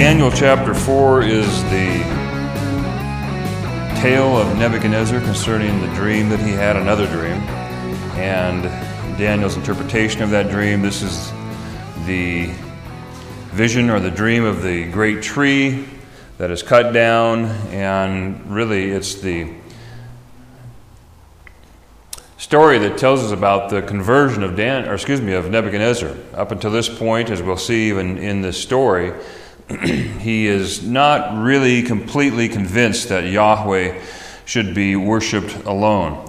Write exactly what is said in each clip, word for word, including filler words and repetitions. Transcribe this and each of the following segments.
Daniel chapter four is the tale of Nebuchadnezzar concerning the dream that he had, another dream, and Daniel's interpretation of that dream. This is the vision or the dream of the great tree that is cut down, and really it's the story that tells us about the conversion of Dan, or excuse me, of Nebuchadnezzar. Up until this point, as we'll see even in this story, he is not really completely convinced that Yahweh should be worshipped alone.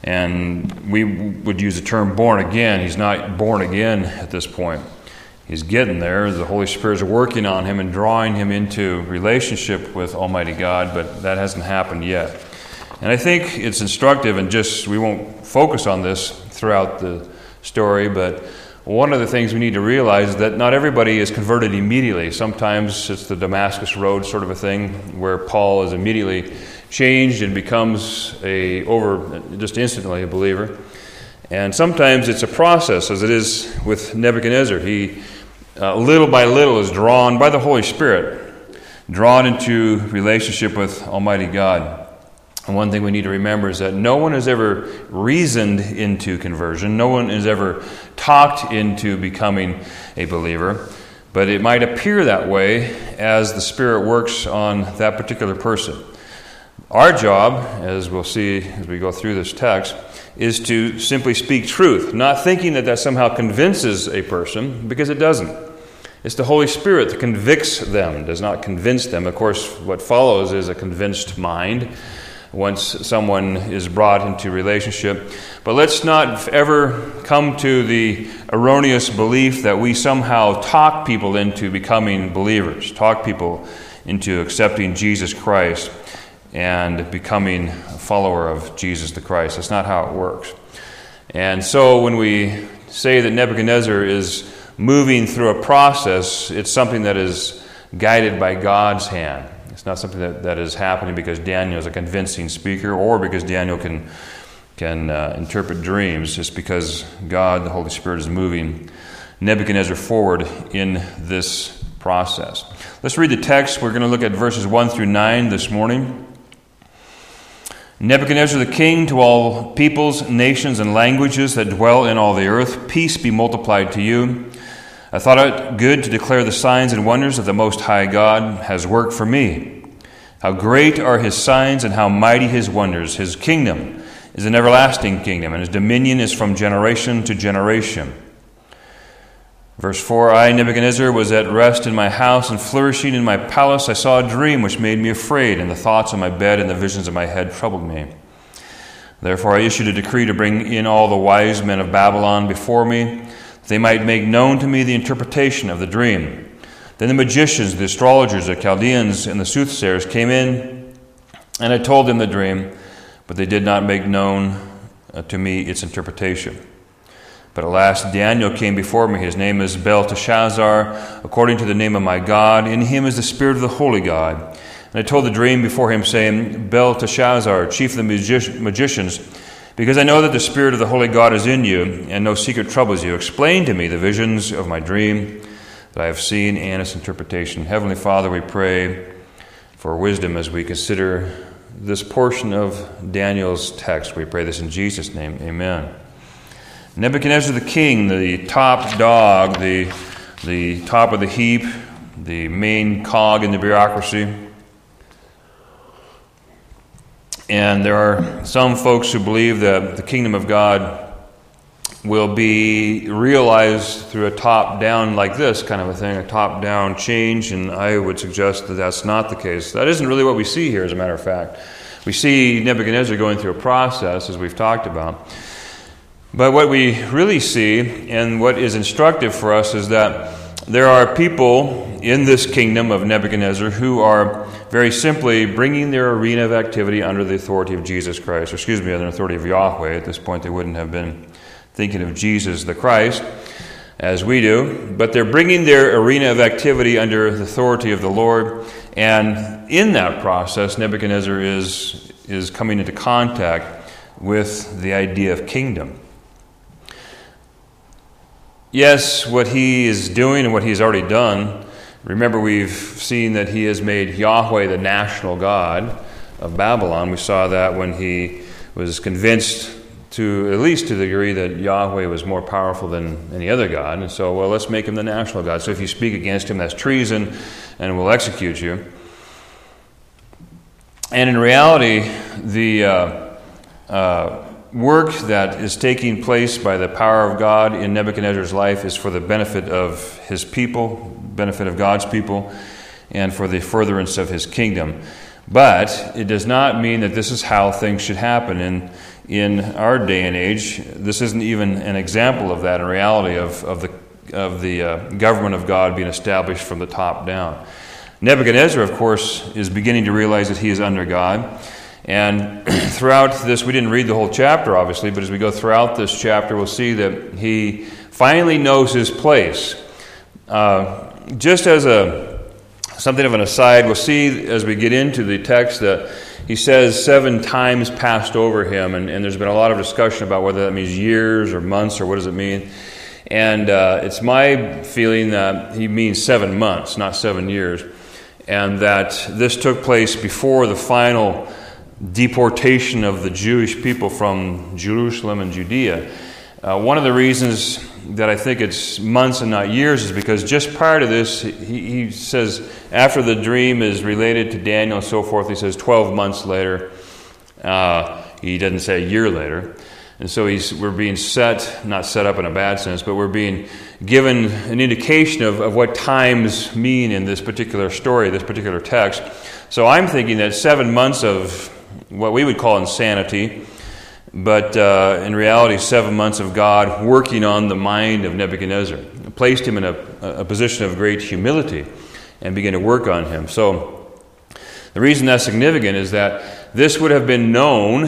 And we would use the term born again. He's not born again at this point. He's getting there. The Holy Spirit is working on him and drawing him into relationship with Almighty God, but that hasn't happened yet. And I think it's instructive, and just we won't focus on this throughout the story, but one of the things we need to realize is that not everybody is converted immediately. Sometimes it's the Damascus Road sort of a thing where Paul is immediately changed and becomes a over just instantly a believer. And sometimes it's a process, as it is with Nebuchadnezzar. He uh, little by little is drawn by the Holy Spirit, drawn into relationship with Almighty God. And one thing we need to remember is that no one has ever reasoned into conversion. No one has ever talked into becoming a believer. But it might appear that way as the Spirit works on that particular person. Our job, as we'll see as we go through this text, is to simply speak truth, not thinking that that somehow convinces a person, because it doesn't. It's the Holy Spirit that convicts them, does not convince them. Of course, what follows is a convinced mind once someone is brought into relationship. But let's not ever come to the erroneous belief that we somehow talk people into becoming believers, talk people into accepting Jesus Christ and becoming a follower of Jesus the Christ. That's not how it works. And so when we say that Nebuchadnezzar is moving through a process, it's something that is guided by God's hand. It's not something that, that is happening because Daniel is a convincing speaker or because Daniel can can uh, interpret dreams. It's because God, the Holy Spirit, is moving Nebuchadnezzar forward in this process. Let's read the text. We're going to look at verses one through nine this morning. Nebuchadnezzar the king, to all peoples, nations, and languages that dwell in all the earth, peace be multiplied to you. I thought it good to declare the signs and wonders that the Most High God has worked for me. How great are his signs and how mighty his wonders. His kingdom is an everlasting kingdom, and his dominion is from generation to generation. Verse four, I, Nebuchadnezzar, was at rest in my house and flourishing in my palace. I saw a dream which made me afraid, and the thoughts of my bed and the visions of my head troubled me. Therefore I issued a decree to bring in all the wise men of Babylon before me, they might make known to me the interpretation of the dream. Then the magicians, the astrologers, the Chaldeans, and the soothsayers came in, and I told them the dream, but they did not make known to me its interpretation. But at last Daniel came before me. His name is Belteshazzar, according to the name of my God. In him is the spirit of the holy God. And I told the dream before him, saying, Belteshazzar, chief of the magi- magicians, because I know that the Spirit of the Holy God is in you, and no secret troubles you. Explain to me the visions of my dream that I have seen and its interpretation. Heavenly Father, we pray for wisdom as we consider this portion of Daniel's text. We pray this in Jesus' name. Amen. Nebuchadnezzar the king, the top dog, the, the top of the heap, the main cog in the bureaucracy. And there are some folks who believe that the kingdom of God will be realized through a top-down like this kind of a thing, a top-down change, and I would suggest that that's not the case. That isn't really what we see here, as a matter of fact. We see Nebuchadnezzar going through a process, as we've talked about. But what we really see, and what is instructive for us, is that there are people in this kingdom of Nebuchadnezzar who are very simply bringing their arena of activity under the authority of Jesus Christ, or excuse me, under the authority of Yahweh. At this point, they wouldn't have been thinking of Jesus the Christ, as we do, but they're bringing their arena of activity under the authority of the Lord, and in that process, Nebuchadnezzar is, is coming into contact with the idea of kingdom. Yes, what he is doing and what he's already done Remember, we've seen that he has made Yahweh the national god of Babylon. We saw that when he was convinced, to at least to the degree that Yahweh was more powerful than any other god. And so, well, let's make him the national god. So if you speak against him, that's treason, and we'll execute you. And in reality, the uh, uh, work that is taking place by the power of God in Nebuchadnezzar's life is for the benefit of his people, benefit of God's people, and for the furtherance of his kingdom. But it does not mean that this is how things should happen. And in our day and age, this isn't even an example of that in reality, of, of the, of the uh, government of God being established from the top down. Nebuchadnezzar, of course, is beginning to realize that he is under God. And throughout this, we didn't read the whole chapter, obviously, but as we go throughout this chapter, we'll see that he finally knows his place. Uh, just as a something of an aside, we'll see as we get into the text that he says seven times passed over him, and, and there's been a lot of discussion about whether that means years or months or what does it mean. And uh, it's my feeling that he means seven months, not seven years, and that this took place before the final deportation of the Jewish people from Jerusalem and Judea. Uh, one of the reasons that I think it's months and not years is because just prior to this, he, he says, after the dream is related to Daniel and so forth, he says twelve months later. Uh, he doesn't say a year later. And so he's, we're being set, not set up in a bad sense, but we're being given an indication of, of what times mean in this particular story, this particular text. So I'm thinking that seven months of what we would call insanity, but uh, in reality, seven months of God working on the mind of Nebuchadnezzar, placed him in a, a position of great humility and began to work on him. So the reason that's significant is that this would have been known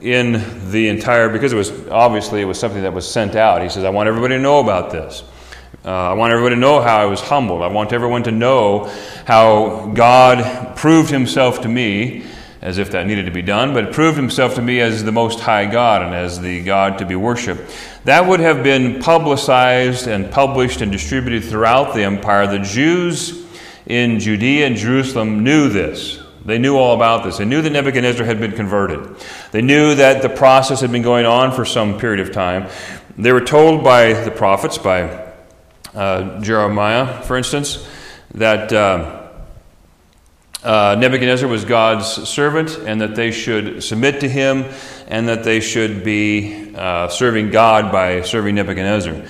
in the entire, because it was obviously it was something that was sent out. He says, I want everybody to know about this. Uh, I want everybody to know how I was humbled. I want everyone to know how God proved himself to me, as if that needed to be done, but proved himself to me as the Most High God and as the God to be worshipped. That would have been publicized and published and distributed throughout the empire. The Jews in Judea and Jerusalem knew this. They knew all about this. They knew that Nebuchadnezzar had been converted. They knew that the process had been going on for some period of time. They were told by the prophets, by uh, Jeremiah, for instance, that uh, uh, Nebuchadnezzar was God's servant and that they should submit to him and that they should be uh, serving God by serving Nebuchadnezzar.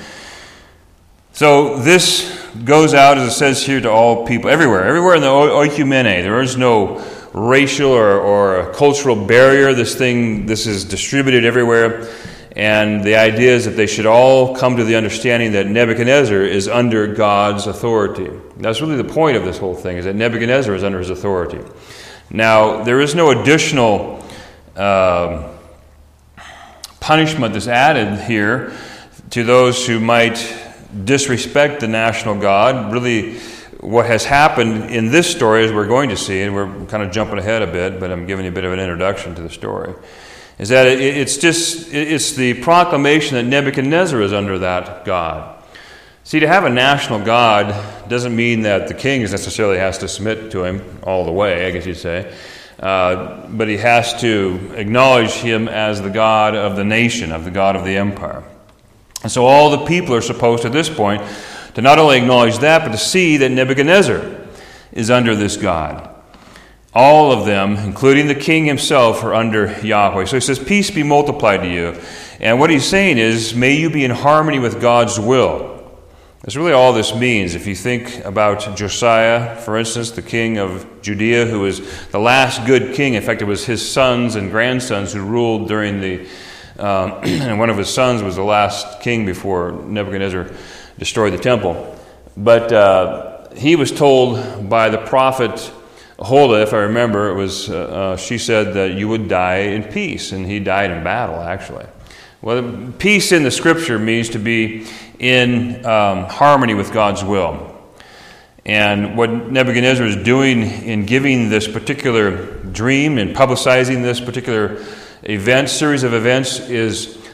So this goes out, as it says here, to all people, everywhere. Everywhere in the oikumene. There is no racial or, or cultural barrier. This thing, this is distributed everywhere. And the idea is that they should all come to the understanding that Nebuchadnezzar is under God's authority. That's really the point of this whole thing, is that Nebuchadnezzar is under his authority. Now, there is no additional uh, punishment that's added here to those who might disrespect the national God. Really, what has happened in this story, as we're going to see, and we're kind of jumping ahead a bit, but I'm giving you a bit of an introduction to the story, is that it's just, it's the proclamation that Nebuchadnezzar is under that God. See, to have a national God doesn't mean that the king necessarily has to submit to him all the way, I guess you'd say, uh, but he has to acknowledge him as the God of the nation, of the God of the empire. And so all the people are supposed at this point to not only acknowledge that, but to see that Nebuchadnezzar is under this God. All of them, including the king himself, are under Yahweh. So he says, peace be multiplied to you. And what he's saying is, may you be in harmony with God's will. That's really all this means. If you think about Josiah, for instance, the king of Judea, who was the last good king. In fact, it was his sons and grandsons who ruled during the Um, and one of his sons was the last king before Nebuchadnezzar destroyed the temple. But uh, he was told by the prophet Huldah, if I remember, it was uh, uh, she said that you would die in peace, and he died in battle, actually. Well, peace in the Scripture means to be in um, harmony with God's will. And what Nebuchadnezzar is doing in giving this particular dream and publicizing this particular event, series of events, is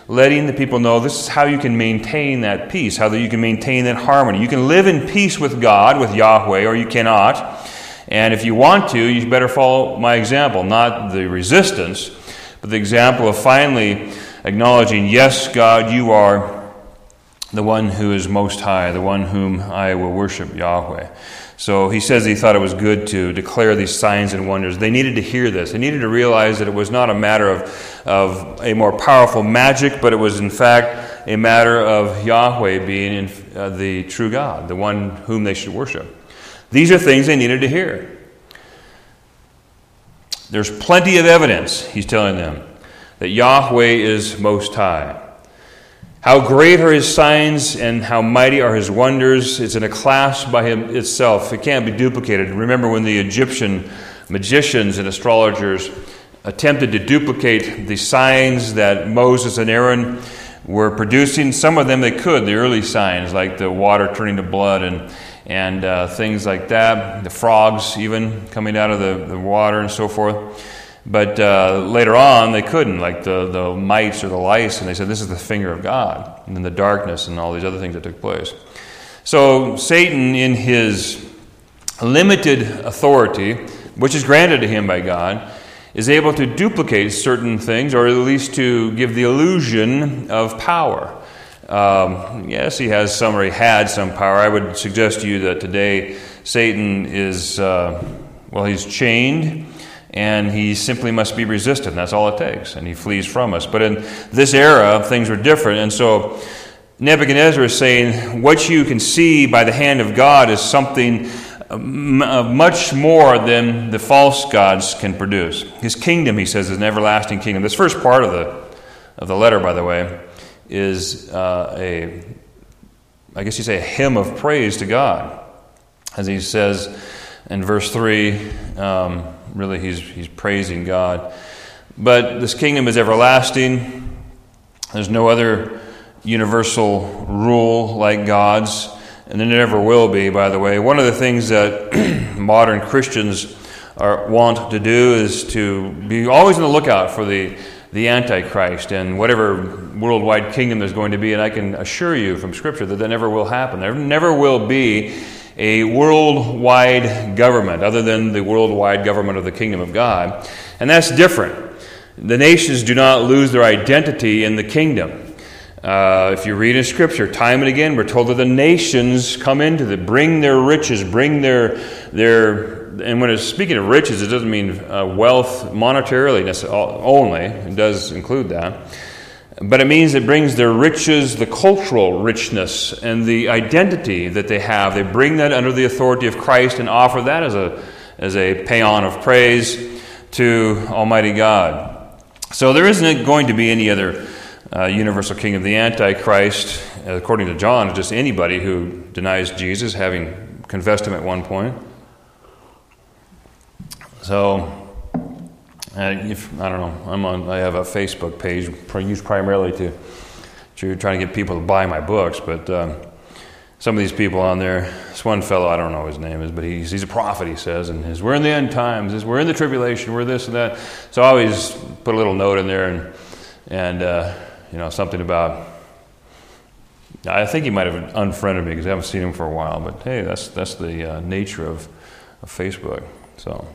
letting the people know this is how you can maintain that peace, how that you can maintain that harmony. You can live in peace with God, with Yahweh, or you cannot. And if you want to, you better follow my example, not the resistance, but the example of finally acknowledging, yes, God, you are the one who is most high, the one whom I will worship, Yahweh. So he says he thought it was good to declare these signs and wonders. They needed to hear this. They needed to realize that it was not a matter of, of a more powerful magic, but it was in fact a matter of Yahweh being in, uh, the true God, the one whom they should worship. These are things they needed to hear. There's plenty of evidence, he's telling them, that Yahweh is most high. How great are his signs and how mighty are his wonders. It's in a class by him itself. It can't be duplicated. Remember when the Egyptian magicians and astrologers attempted to duplicate the signs that Moses and Aaron were producing? Some of them they could, the early signs, like the water turning to blood and and uh, things like that, the frogs even coming out of the, the water and so forth. But uh, later on, they couldn't, like the, the mites or the lice, and they said, this is the finger of God, and then the darkness and all these other things that took place. So Satan, in his limited authority, which is granted to him by God, is able to duplicate certain things, or at least to give the illusion of power. Um, yes, he has some, or he had some power. I would suggest to you that today Satan is, uh, well, he's chained, and he simply must be resisted. That's all it takes, and he flees from us. But in this era, things were different, and so Nebuchadnezzar is saying, what you can see by the hand of God is something much more than the false gods can produce. His kingdom, he says, is an everlasting kingdom. This first part of the of the letter, by the way, is uh, a, I guess you say, a hymn of praise to God. As he says in verse three, um, really he's he's praising God. But this kingdom is everlasting. There's no other universal rule like God's, and there never will be, by the way. One of the things that modern Christians are want to do is to be always on the lookout for the the Antichrist and whatever worldwide kingdom there's going to be. And I can assure you from Scripture that that never will happen. There never will be a worldwide government other than the worldwide government of the kingdom of God. And that's different. The nations do not lose their identity in the kingdom. Uh, if you read in Scripture, time and again, we're told that the nations come into the, bring their riches, bring their, their, and when it's speaking of riches, it doesn't mean uh, wealth monetarily only. It does include that. But it means it brings their riches, the cultural richness, and the identity that they have. They bring that under the authority of Christ and offer that as a as a paean of praise to Almighty God. So there isn't going to be any other uh, universal kingdom. The Antichrist, according to John, is just anybody who denies Jesus, having confessed him at one point. So, uh, if I don't know, I'm on. I have a Facebook page used primarily to to try to get people to buy my books. But um, some of these people on there, this one fellow, I don't know what his name is, but he's he's a prophet. He says, and his, we're in the end times. His, we're in the tribulation. We're this and that. So I always put a little note in there, and and uh, you know, something about. I think he might have unfriended me because I haven't seen him for a while. But hey, that's that's the uh, nature of, of Facebook. So.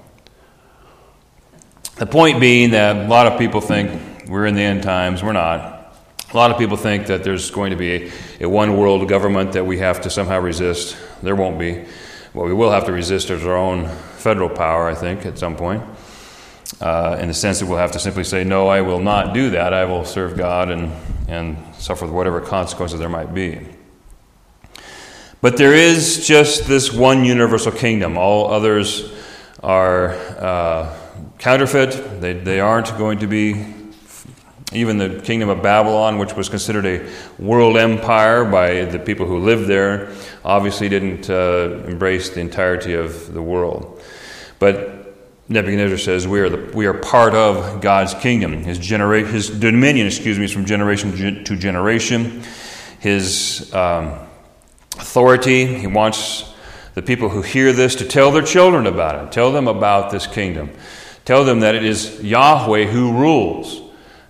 The point being that a lot of people think we're in the end times. We're not. A lot of people think that there's going to be a, a one world government that we have to somehow resist. There won't be. What we will have to resist is our own federal power, I think, at some point. Uh, in the sense that we'll have to simply say, no, I will not do that. I will serve God and, and suffer whatever consequences there might be. But there is just this one universal kingdom. All others are uh, counterfeit. They they aren't going to be. Even the kingdom of Babylon, which was considered a world empire by the people who lived there, obviously didn't uh, embrace the entirety of the world. But Nebuchadnezzar says we are the, we are part of God's kingdom. His genera- his dominion, excuse me, is from generation to generation. His um, authority. He wants the people who hear this to tell their children about it. Tell them about this kingdom. Tell them that it is Yahweh who rules.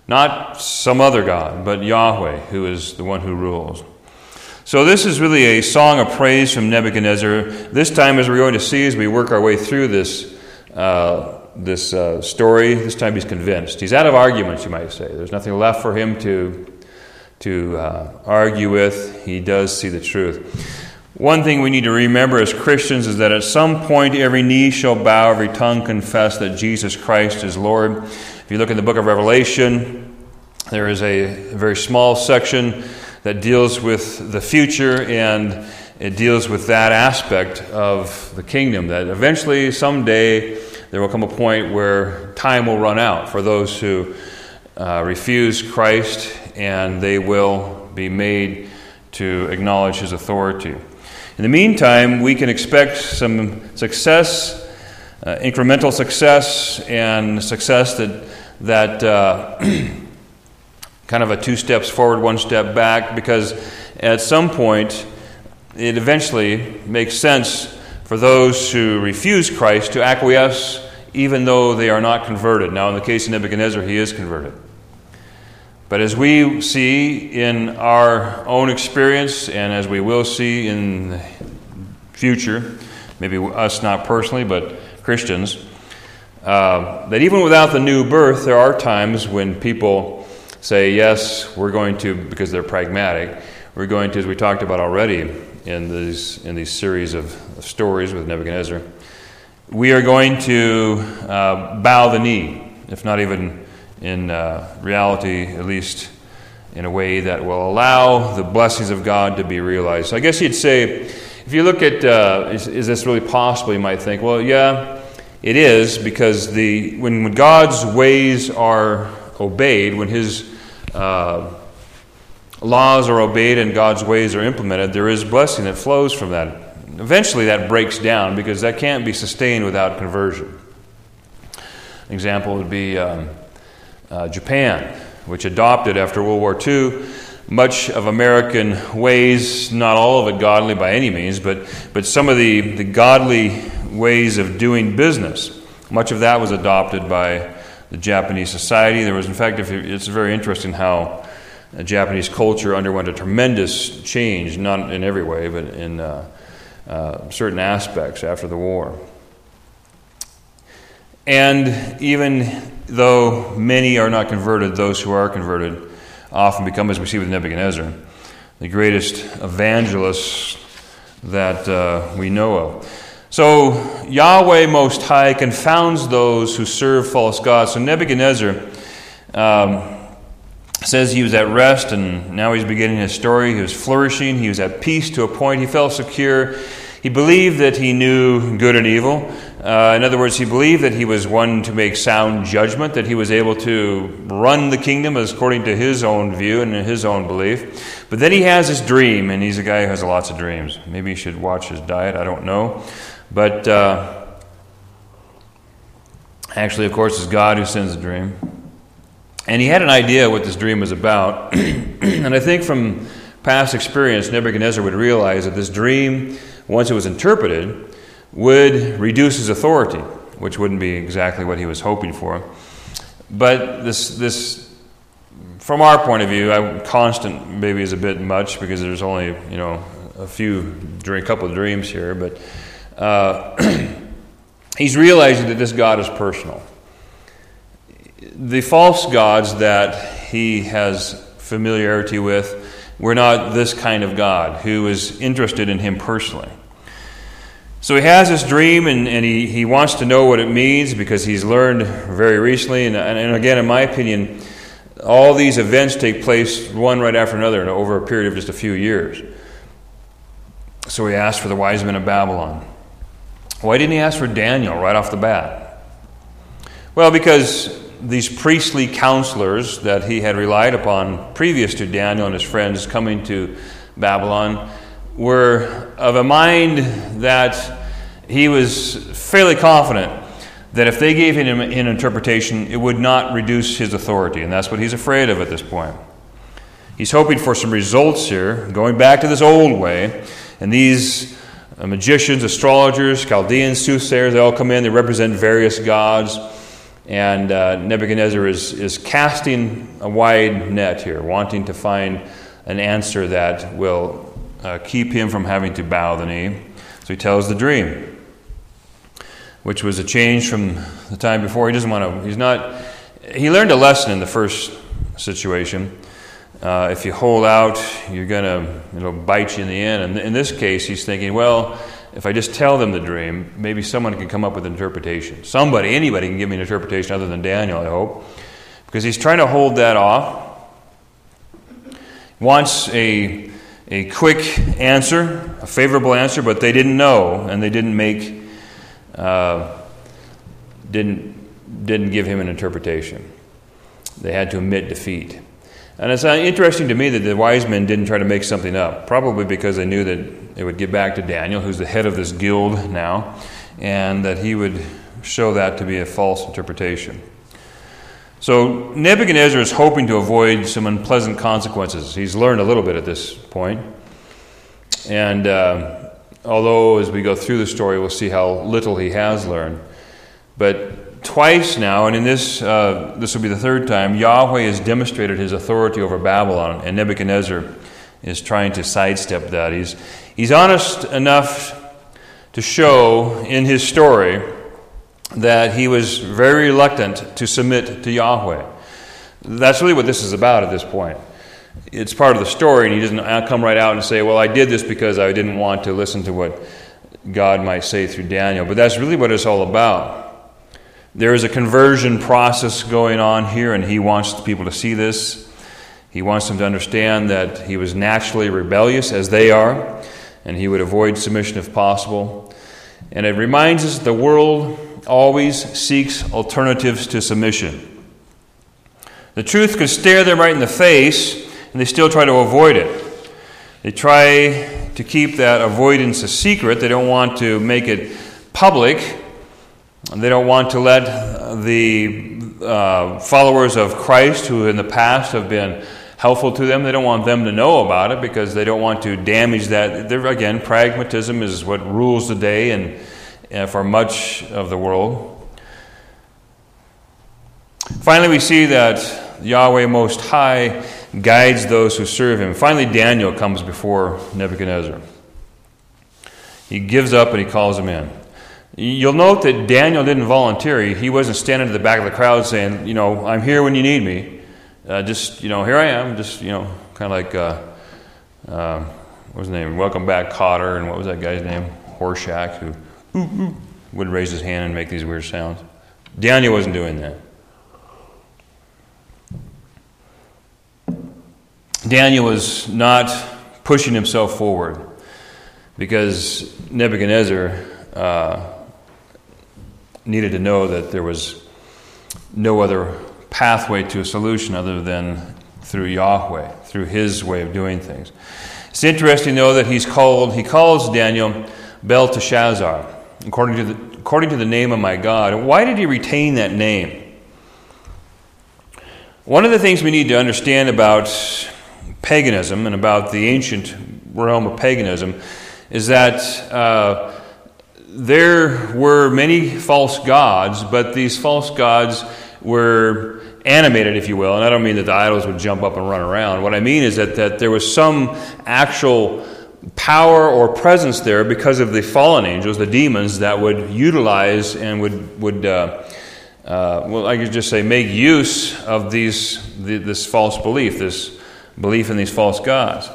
Not some other God, but Yahweh, who is the one who rules. So this is really a song of praise from Nebuchadnezzar. This time, as we're going to see as we work our way through this uh, this uh, story, this time he's convinced. He's out of arguments, you might say. There's nothing left for him to, to uh, argue with. He does see the truth. One thing we need to remember as Christians is that at some point every knee shall bow, every tongue confess that Jesus Christ is Lord. If you look in the book of Revelation, there is a very small section that deals with the future, and it deals with that aspect of the kingdom, that eventually, someday, there will come a point where time will run out for those who uh, refuse Christ, and they will be made to acknowledge his authority. In the meantime, we can expect some success, uh, incremental success, and success that that uh, kind of a two steps forward, one step back, because at some point it eventually makes sense for those who refuse Christ to acquiesce even though they are not converted. Now, in the case of Nebuchadnezzar, he is converted. But as we see in our own experience, and as we will see in the future, maybe us not personally, but Christians, uh, that even without the new birth, there are times when people say, yes, we're going to, because they're pragmatic, we're going to, as we talked about already in these in these series of, of stories with Nebuchadnezzar, we are going to uh, bow the knee, if not even in uh, reality, at least in a way that will allow the blessings of God to be realized. So I guess you'd say, if you look at, uh, is, is this really possible, you might think, well, yeah, it is, because the when, when God's ways are obeyed, when his uh, laws are obeyed and God's ways are implemented, there is blessing that flows from that. Eventually that breaks down, because that can't be sustained without conversion. An example would be um, uh, Japan, which adopted after World War Two much of American ways, not all of it godly by any means, but, but some of the, the godly ways of doing business. Much of that was adopted by the Japanese society. There was, in fact, if you, it's very interesting how uh, Japanese culture underwent a tremendous change, not in every way, but in uh, uh, certain aspects after the war. And even though many are not converted, those who are converted often become, as we see with Nebuchadnezzar, the greatest evangelists that uh, we know of. So Yahweh Most High confounds those who serve false gods. So Nebuchadnezzar um, says he was at rest, and now he's beginning his story. He was flourishing. He was at peace to a point. He felt secure. He believed that he knew good and evil. Uh, in other words, he believed that he was one to make sound judgment, that he was able to run the kingdom as according to his own view and his own belief. But then he has this dream, and he's a guy who has lots of dreams. Maybe he should watch his diet, I don't know. But uh, actually, of course, it's God who sends the dream. And he had an idea what this dream was about. And I think from past experience, Nebuchadnezzar would realize that this dream, once it was interpreted, would reduce his authority, which wouldn't be exactly what he was hoping for. But this, this, from our point of view, I, constant maybe is a bit much, because there's only, you know, a few, a couple of dreams here. But uh, he's realizing that this God is personal. The false gods that he has familiarity with were not this kind of God who is interested in him personally. So he has this dream, and, and he, he wants to know what it means, because he's learned very recently, and, and again, in my opinion, all these events take place one right after another over a period of just a few years. So he asked for the wise men of Babylon. Why didn't he ask for Daniel right off the bat? Well, because these priestly counselors that he had relied upon previous to Daniel and his friends coming to Babylon were of a mind that he was fairly confident that if they gave him an interpretation, it would not reduce his authority. And that's what he's afraid of at this point. He's hoping for some results here, going back to this old way. And these magicians, astrologers, Chaldeans, soothsayers, they all come in. They represent various gods. And uh, Nebuchadnezzar is, is casting a wide net here, wanting to find an answer that will uh, keep him from having to bow the knee. So he tells the dream, which was a change from the time before. He doesn't want to, he's not, he learned a lesson in the first situation. Uh, if you hold out, you're going to, it'll bite you in the end. And in this case, he's thinking, well, if I just tell them the dream, maybe someone can come up with an interpretation. Somebody, anybody can give me an interpretation other than Daniel, I hope. Because he's trying to hold that off. Wants a, a quick answer, a favorable answer, but they didn't know, and they didn't make, uh, didn't, didn't give him an interpretation. They had to admit defeat. And it's interesting to me that the wise men didn't try to make something up, probably because they knew that it would get back to Daniel, who's the head of this guild now, and that he would show that to be a false interpretation. So Nebuchadnezzar is hoping to avoid some unpleasant consequences. He's learned a little bit at this point. And uh, although as we go through the story, we'll see how little he has learned. But twice now, and in this, uh, this will be the third time, Yahweh has demonstrated his authority over Babylon, and Nebuchadnezzar is trying to sidestep that. He's, he's honest enough to show in his story that he was very reluctant to submit to Yahweh. That's really what this is about at this point. It's part of the story, and he doesn't come right out and say, well, I did this because I didn't want to listen to what God might say through Daniel. But that's really what it's all about. There is a conversion process going on here, and he wants people to see this. He wants them to understand that he was naturally rebellious, as they are, and he would avoid submission if possible. And it reminds us that the world always seeks alternatives to submission. The truth could stare them right in the face, and they still try to avoid it. They try to keep that avoidance a secret. They don't want to make it public. They don't want to let the uh, followers of Christ, who in the past have been helpful to them, they don't want them to know about it because they don't want to damage that. They're, again, pragmatism is what rules the day and uh, for much of the world. Finally, we see that Yahweh Most High guides those who serve him. Finally, Daniel comes before Nebuchadnezzar. He gives up and he calls him in. You'll note that Daniel didn't volunteer. He wasn't standing at the back of the crowd saying, you know, I'm here when you need me. Uh, just, you know, here I am. Just, you know, kind of like, uh, uh, what was his name? Welcome Back Cotter, and what was that guy's name? Horshack, who ooh, ooh, would raise his hand and make these weird sounds. Daniel wasn't doing that. Daniel was not pushing himself forward because Nebuchadnezzar uh, needed to know that there was no other pathway to a solution other than through Yahweh, through his way of doing things. It's interesting, though, that he's called, he calls Daniel Belteshazzar, according to the, according to the name of my God. Why did he retain that name? One of the things we need to understand about paganism and about the ancient realm of paganism is that uh, there were many false gods, but these false gods were animated, if you will, and I don't mean that the idols would jump up and run around. What I mean is that, that there was some actual power or presence there because of the fallen angels, the demons, that would utilize and would, would uh, uh, well, I could just say, make use of these the, this false belief, this belief in these false gods.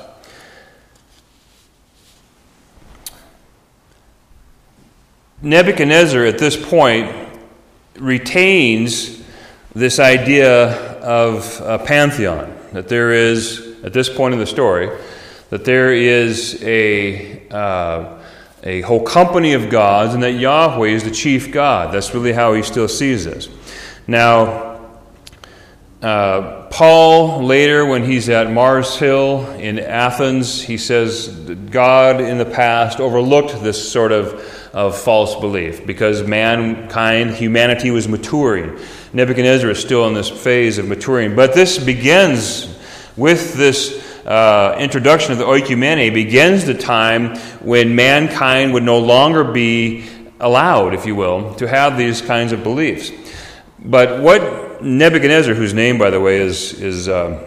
Nebuchadnezzar, at this point, retains this idea of a pantheon, that there is, at this point in the story, that there is a uh, a whole company of gods, and that Yahweh is the chief God. That's really how he still sees this. Now, uh, Paul, later when he's at Mars Hill in Athens, he says that God in the past overlooked this sort of, of false belief because mankind, humanity was maturing. Nebuchadnezzar is still in this phase of maturing. But this begins with this uh, introduction of the oikumene, begins the time when mankind would no longer be allowed, if you will, to have these kinds of beliefs. But what Nebuchadnezzar, whose name, by the way, is is uh,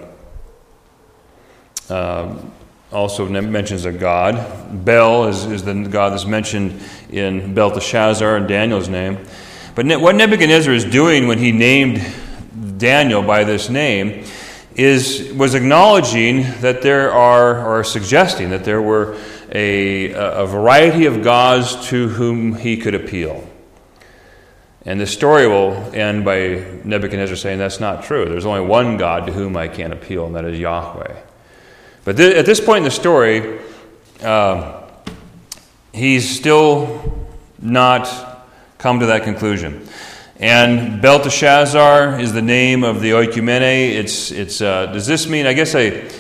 uh, also mentions a god. Bel is, is the god that's mentioned in Belteshazzar and Daniel's name. But ne- what Nebuchadnezzar is doing when he named Daniel by this name is was acknowledging that there are, or suggesting that there were a, a variety of gods to whom he could appeal. And the story will end by Nebuchadnezzar saying that's not true. There's only one God to whom I can appeal, and that is Yahweh. But th- at this point in the story, uh, he's still not come to that conclusion. And Belteshazzar is the name of the oikumene. It's it's. Uh, does this mean? I guess I.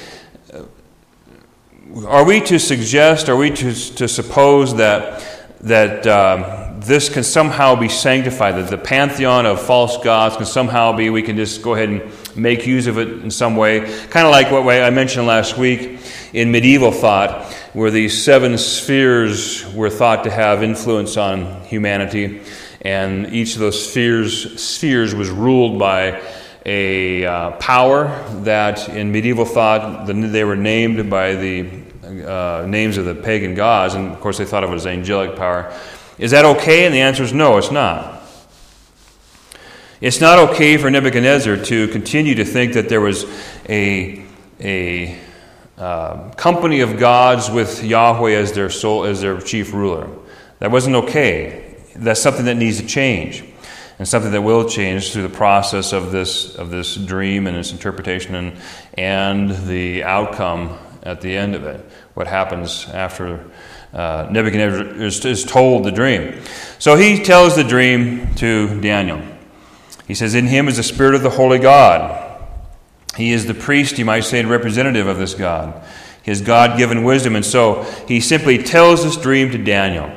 Are we to suggest? Are we to to suppose that that um, this can somehow be sanctified? That the pantheon of false gods can somehow be? We can just go ahead and make use of it in some way, kind of like what I mentioned last week in medieval thought, where these seven spheres were thought to have influence on humanity. And each of those spheres, spheres was ruled by a uh, power that in medieval thought, the, they were named by the uh, names of the pagan gods, and of course they thought of it as angelic power. Is that okay? And the answer is no, it's not. It's not okay for Nebuchadnezzar to continue to think that there was a, a uh, company of gods with Yahweh as their soul, as their chief ruler. That wasn't okay. That's something that needs to change, and something that will change through the process of this of this dream and its interpretation, and and the outcome at the end of it. What happens after uh, Nebuchadnezzar is, is told the dream? So he tells the dream to Daniel. He says, "In him is the spirit of the holy God. He is the priest, you might say, and representative of this God. His God-given wisdom." And so he simply tells this dream to Daniel.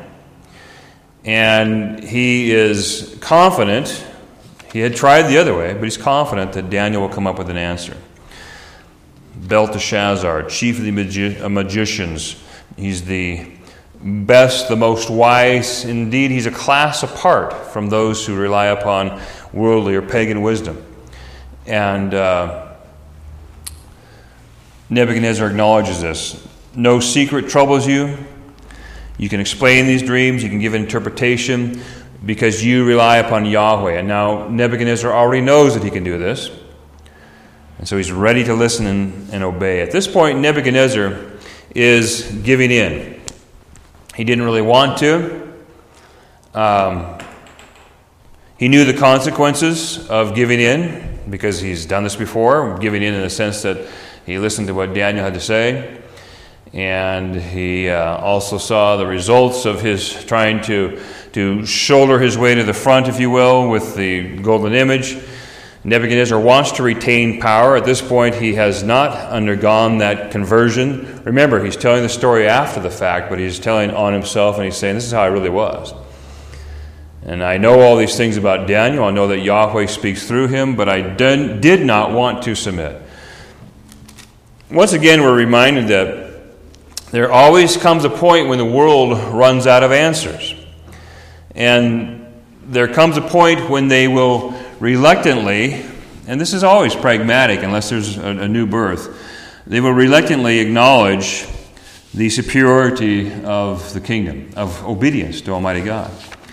And he is confident, he had tried the other way, but he's confident that Daniel will come up with an answer. Belteshazzar, chief of the magi- magicians, he's the best, the most wise. Indeed, he's a class apart from those who rely upon worldly or pagan wisdom. And uh, Nebuchadnezzar acknowledges this. No secret troubles you. You can explain these dreams, you can give interpretation, because you rely upon Yahweh. And now Nebuchadnezzar already knows that he can do this. And so he's ready to listen and, and obey. At this point, Nebuchadnezzar is giving in. He didn't really want to. Um, he knew the consequences of giving in, because he's done this before, giving in in the sense that he listened to what Daniel had to say. And he uh, also saw the results of his trying to, to shoulder his way to the front, if you will, with the golden image. Nebuchadnezzar wants to retain power. At this point, he has not undergone that conversion. Remember, he's telling the story after the fact, but he's telling on himself, and he's saying, this is how I really was. And I know all these things about Daniel. I know that Yahweh speaks through him, but I did, did not want to submit. Once again, we're reminded that there always comes a point when the world runs out of answers. And there comes a point when they will reluctantly, and this is always pragmatic unless there's a, a new birth, they will reluctantly acknowledge the superiority of the kingdom, of obedience to Almighty God.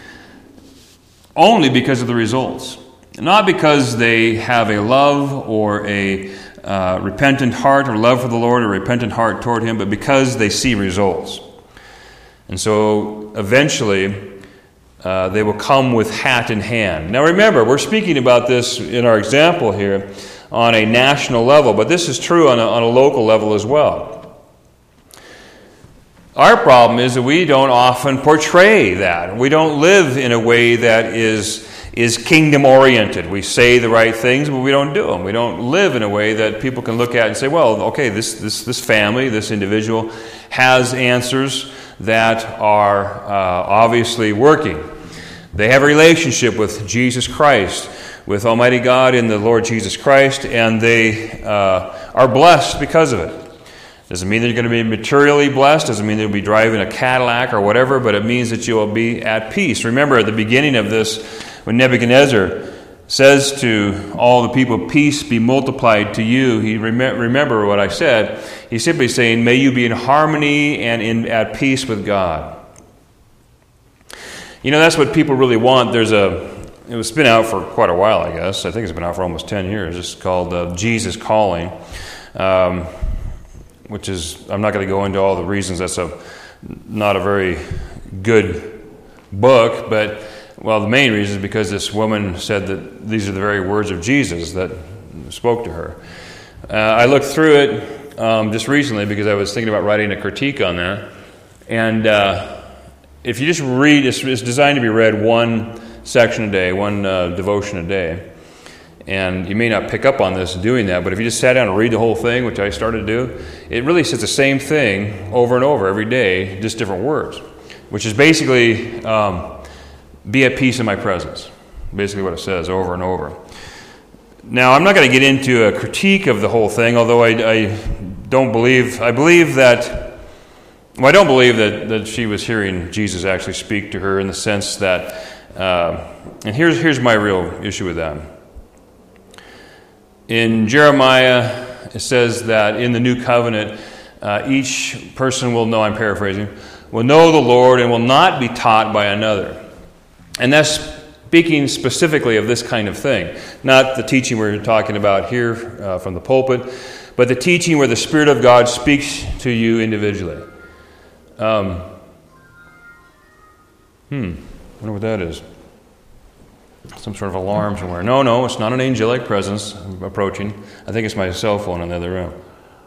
Only because of the results. Not because they have a love or a Uh, repentant heart or love for the Lord or repentant heart toward Him, but because they see results. And so eventually uh, they will come with hat in hand. Now remember, we're speaking about this in our example here on a national level, but this is true on a, on a local level as well. Our problem is that we don't often portray that. We don't live in a way that is is kingdom-oriented. We say the right things, but we don't do them. We don't live in a way that people can look at and say, well, okay, this this this family, this individual has answers that are uh, obviously working. They have a relationship with Jesus Christ, with Almighty God in the Lord Jesus Christ, and they uh, are blessed because of it. Doesn't mean that you're going to be materially blessed. Doesn't mean that you'll be driving a Cadillac or whatever, but it means that you will be at peace. Remember, at the beginning of this, when Nebuchadnezzar says to all the people, peace be multiplied to you. He rem- remember what I said. He's simply saying, may you be in harmony and in at peace with God. You know, that's what people really want. There's a, it was been out for quite a while, I guess. I think it's been out for almost ten years. It's called uh, Jesus Calling, um, which is, I'm not going to go into all the reasons. That's a not a very good book, but well, the main reason is because this woman said that these are the very words of Jesus that spoke to her. Uh, I looked through it um, just recently because I was thinking about writing a critique on that. And uh, if you just read, it's, it's designed to be read one section a day, one uh, devotion a day. And you may not pick up on this doing that, but if you just sat down and read the whole thing, which I started to do, it really says the same thing over and over every day, just different words, which is basically... Um, be at peace in my presence. Basically what it says over and over. Now, I'm not going to get into a critique of the whole thing, although I, I don't believe, I believe that, well, I don't believe that, that she was hearing Jesus actually speak to her in the sense that, uh, and here's, here's my real issue with that. In Jeremiah, it says that in the new covenant, uh, each person will know, I'm paraphrasing, will know the Lord and will not be taught by another. And that's speaking specifically of this kind of thing. Not the teaching we're talking about here uh, from the pulpit, but the teaching where the Spirit of God speaks to you individually. Um, hmm, I wonder what that is. Some sort of alarm somewhere. No, no, it's not an angelic presence approaching. I think it's my cell phone in the other room.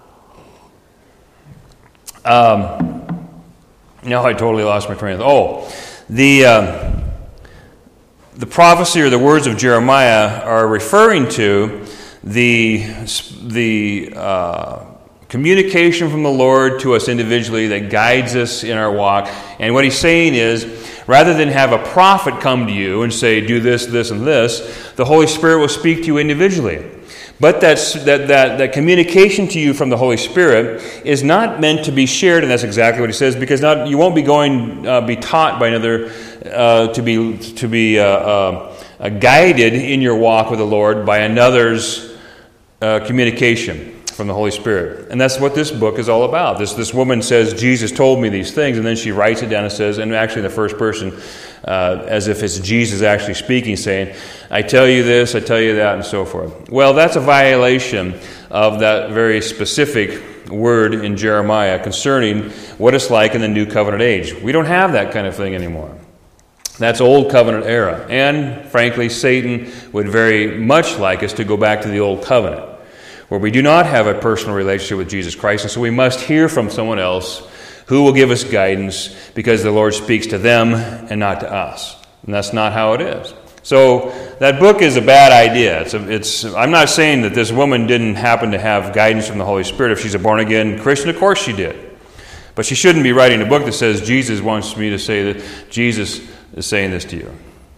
Um, now I totally lost my train of thought. Oh, the... Uh, The prophecy or the words of Jeremiah are referring to the, the uh, communication from the Lord to us individually that guides us in our walk. And what he's saying is, rather than have a prophet come to you and say, do this, this, and this, the Holy Spirit will speak to you individually. But that's, that, that, that communication to you from the Holy Spirit is not meant to be shared, and that's exactly what he says, because not, you won't be going, uh, be taught by another, uh, to be, to be uh, uh, uh, guided in your walk with the Lord by another's uh, communication from the Holy Spirit. And that's what this book is all about. This, this woman says, Jesus told me these things, and then she writes it down and says, and actually in the first person, Uh, as if it's Jesus actually speaking, saying, I tell you this, I tell you that, and so forth. Well, that's a violation of that very specific word in Jeremiah concerning what it's like in the New Covenant age. We don't have that kind of thing anymore. That's Old Covenant era. And, frankly, Satan would very much like us to go back to the Old Covenant, where we do not have a personal relationship with Jesus Christ, and so we must hear from someone else who will give us guidance because the Lord speaks to them and not to us. And that's not how it is. So that book is a bad idea. It's, a, it's. I'm not saying that this woman didn't happen to have guidance from the Holy Spirit. If she's a born-again Christian, of course she did. But she shouldn't be writing a book that says, Jesus wants me to say that Jesus is saying this to you.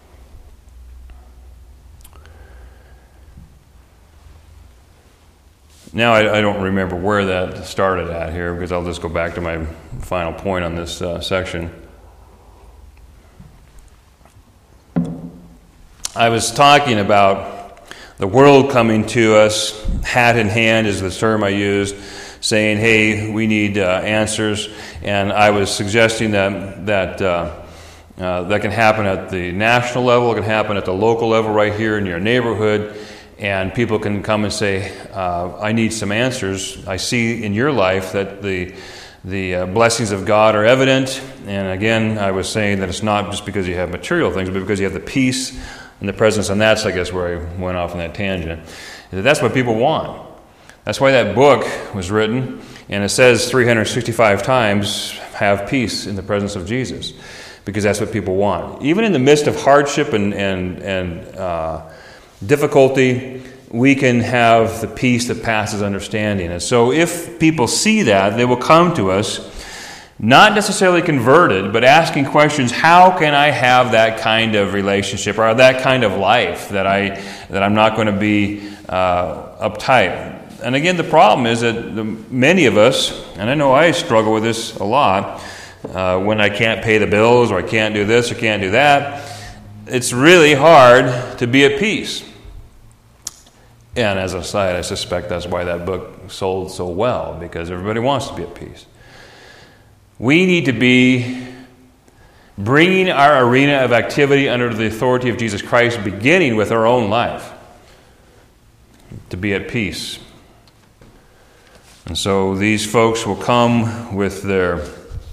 Now, I, I don't remember where that started at here, because I'll just go back to my final point on this uh, section. I was talking about the world coming to us, hat in hand is the term I used, saying, hey, we need uh, answers. And I was suggesting that that uh, uh, that can happen at the national level, it can happen at the local level right here in your neighborhood. And people can come and say, uh, I need some answers. I see in your life that the the uh, blessings of God are evident. And again, I was saying that it's not just because you have material things, but because you have the peace and the presence. And that's, I guess, where I went off on that tangent. That's what people want. That's why that book was written. And it says three hundred sixty-five times, have peace in the presence of Jesus. Because that's what people want. Even in the midst of hardship and, and, and uh, difficulty, we can have the peace that passes understanding. And so if people see that, they will come to us, not necessarily converted, but asking questions, how can I have that kind of relationship or that kind of life that, I, that I'm not going to be uh, uptight? And again, the problem is that the, many of us, and I know I struggle with this a lot, uh, when I can't pay the bills or I can't do this or can't do that, it's really hard to be at peace. And as an aside, I suspect that's why that book sold so well, because everybody wants to be at peace. We need to be bringing our arena of activity under the authority of Jesus Christ, beginning with our own life, to be at peace. And so these folks will come with their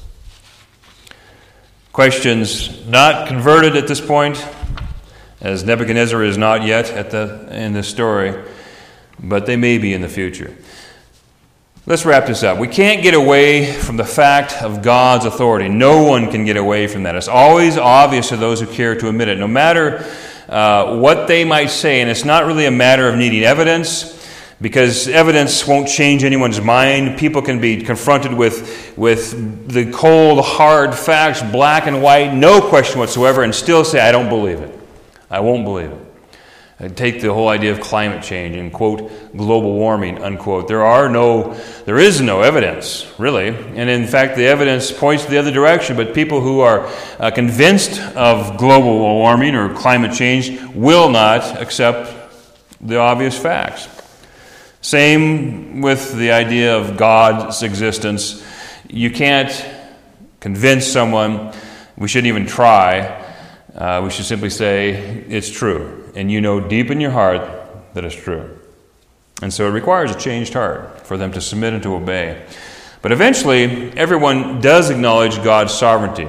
questions, not converted at this point, as Nebuchadnezzar is not yet at the in this story, but they may be in the future. Let's wrap this up. We can't get away from the fact of God's authority. No one can get away from that. It's always obvious to those who care to admit it, no matter uh, what they might say. And it's not really a matter of needing evidence, because evidence won't change anyone's mind. People can be confronted with, with the cold, hard facts, black and white, no question whatsoever, and still say, I don't believe it. I won't believe it. I take the whole idea of climate change and, quote, global warming, unquote. There are no, there is no evidence, really. And in fact, the evidence points the other direction, but people who are uh, convinced of global warming or climate change will not accept the obvious facts. Same with the idea of God's existence. You can't convince someone. We shouldn't even try. Uh, we should simply say, it's true. And you know deep in your heart that it's true. And so it requires a changed heart for them to submit and to obey. But eventually, everyone does acknowledge God's sovereignty.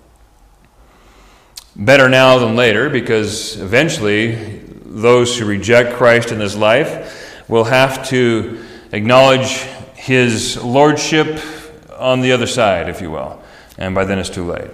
Better now than later, because eventually those who reject Christ in this life will have to acknowledge His lordship on the other side, if you will. And by then it's too late.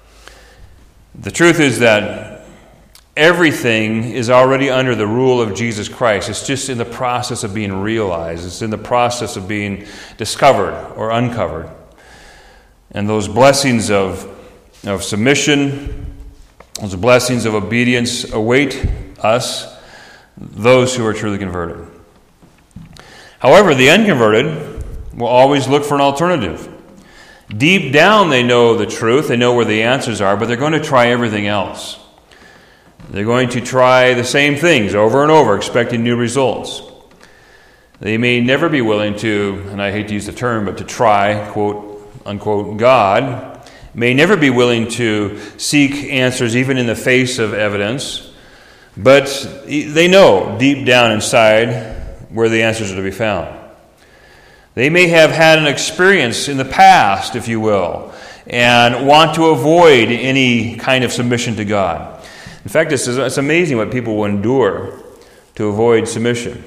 The truth is that everything is already under the rule of Jesus Christ. It's just in the process of being realized. It's in the process of being discovered or uncovered. And those blessings of, of submission, those blessings of obedience await us, those who are truly converted. However, the unconverted will always look for an alternative. Deep down they know the truth, they know where the answers are, but they're going to try everything else. They're going to try the same things over and over, expecting new results. They may never be willing to, and I hate to use the term, but to try, quote, unquote, God, may never be willing to seek answers even in the face of evidence, but they know deep down inside where the answers are to be found. They may have had an experience in the past, if you will, and want to avoid any kind of submission to God. In fact, it's, it's amazing what people will endure to avoid submission.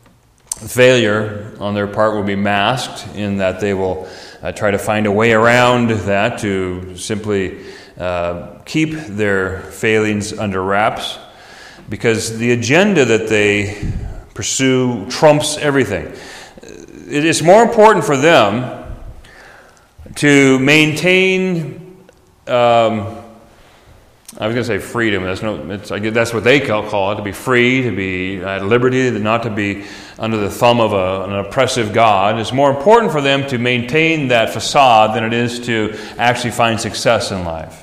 Failure on their part will be masked in that they will uh, try to find a way around that to simply uh, keep their failings under wraps, because the agenda that they pursue trumps everything. It is more important for them to maintain, um, I was going to say freedom. That's no. It's, I guess that's what they call it, to be free, to be at liberty, not to be under the thumb of a, an oppressive God. It's more important for them to maintain that facade than it is to actually find success in life.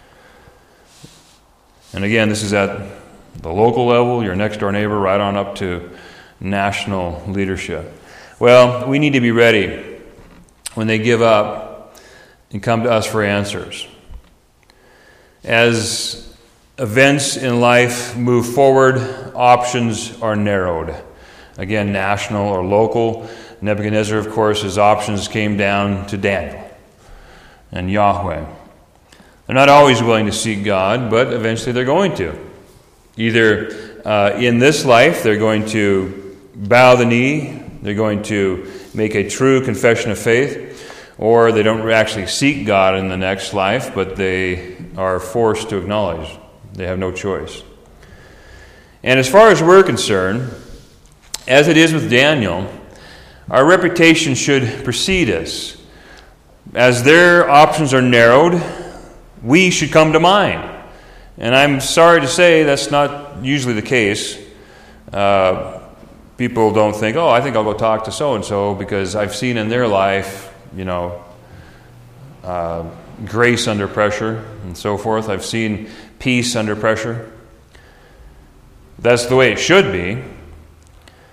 And again, this is at the local level, your next door neighbor, right on up to national leadership. Well, we need to be ready when they give up and come to us for answers. As events in life move forward, options are narrowed. Again, national or local. Nebuchadnezzar, of course, his options came down to Daniel and Yahweh. They're not always willing to seek God, but eventually they're going to. Either uh, in this life, they're going to bow the knee, they're going to make a true confession of faith, or they don't actually seek God in the next life, but they are forced to acknowledge. They have no choice. And as far as we're concerned, as it is with Daniel, our reputation should precede us. As their options are narrowed, we should come to mind. And I'm sorry to say that's not usually the case. Uh, people don't think, oh, I think I'll go talk to so-and-so because I've seen in their life, you know, uh, grace under pressure and so forth. I've seen peace under pressure. That's the way it should be.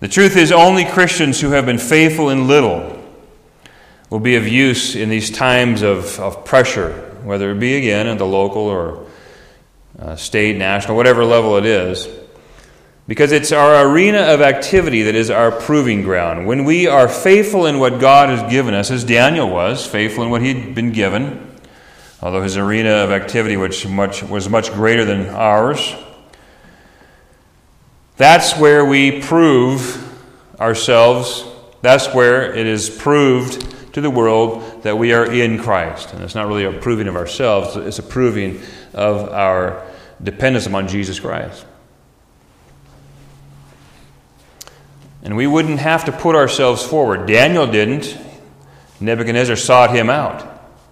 The truth is, only Christians who have been faithful in little will be of use in these times of, of pressure, whether it be, again, at the local or uh, state, national, whatever level it is, because it's our arena of activity that is our proving ground. When we are faithful in what God has given us, as Daniel was, faithful in what he'd been given, although his arena of activity which much, was much greater than ours, that's where we prove ourselves. That's where it is proved to the world that we are in Christ. And it's not really a proving of ourselves, it's a proving of our dependence upon Jesus Christ. And we wouldn't have to put ourselves forward. Daniel didn't. Nebuchadnezzar sought him out.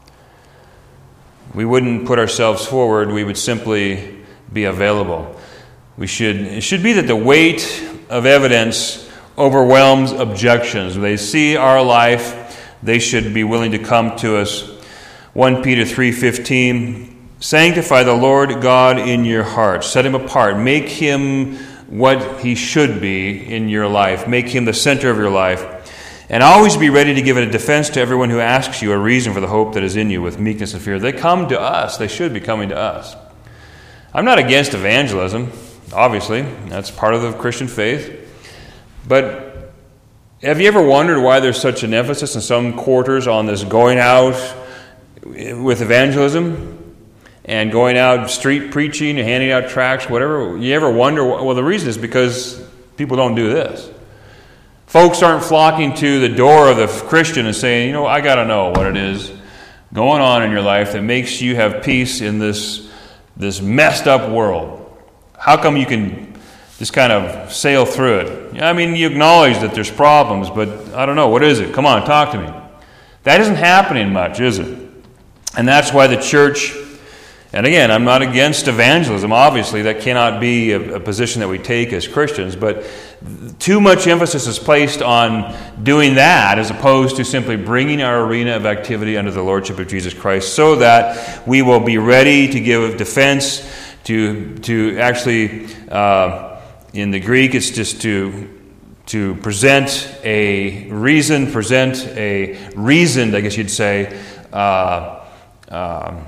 We wouldn't put ourselves forward. We would simply be available. We should. It should be that the weight of evidence overwhelms objections. When they see our life, they should be willing to come to us. First Peter three fifteen, sanctify the Lord God in your heart. Set him apart. Make him what he should be in your life. Make him the center of your life. And always be ready to give a defense to everyone who asks you a reason for the hope that is in you with meekness and fear. They come to us. They should be coming to us. I'm not against evangelism, obviously. That's part of the Christian faith. But have you ever wondered why there's such an emphasis in some quarters on this going out with evangelism and going out street preaching and handing out tracts, whatever? You ever wonder? Well, the reason is because people don't do this. Folks aren't flocking to the door of the Christian and saying, you know, I got to know what it is going on in your life that makes you have peace in this, this messed up world. How come you can just kind of sail through it? I mean, you acknowledge that there's problems, but I don't know, what is it? Come on, talk to me. That isn't happening much, is it? And that's why the church, and again, I'm not against evangelism, obviously, that cannot be a, a position that we take as Christians, but too much emphasis is placed on doing that as opposed to simply bringing our arena of activity under the lordship of Jesus Christ so that we will be ready to give defense, to to actually, uh, in the Greek, it's just to to present a reason, present a reasoned, I guess you'd say, uh, uh,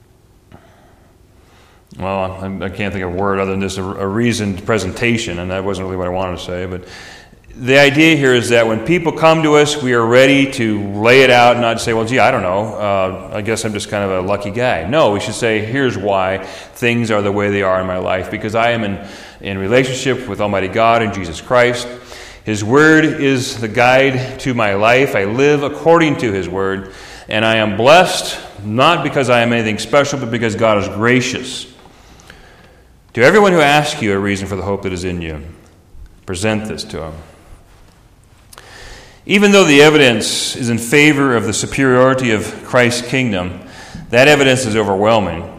well, I can't think of a word other than just a, a reasoned presentation, and that wasn't really what I wanted to say. But the idea here is that when people come to us, we are ready to lay it out and not say, well, gee, I don't know, uh, I guess I'm just kind of a lucky guy. No, we should say, here's why things are the way they are in my life, because I am in, in relationship with Almighty God and Jesus Christ. His Word is the guide to my life. I live according to His Word, and I am blessed, not because I am anything special, but because God is gracious. To everyone who asks you a reason for the hope that is in you, present this to him. Even though the evidence is in favor of the superiority of Christ's kingdom, that evidence is overwhelming.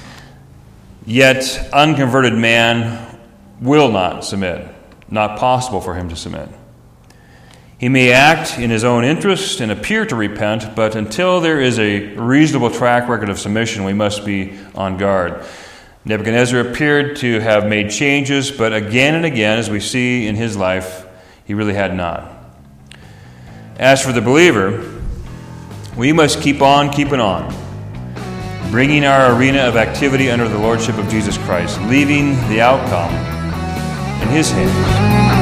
Yet, unconverted man will not submit. Not possible for him to submit. He may act in his own interest and appear to repent, but until there is a reasonable track record of submission, we must be on guard. Nebuchadnezzar appeared to have made changes, but again and again, as we see in his life, he really had not. As for the believer, we must keep on keeping on, bringing our arena of activity under the lordship of Jesus Christ, leaving the outcome in His hands.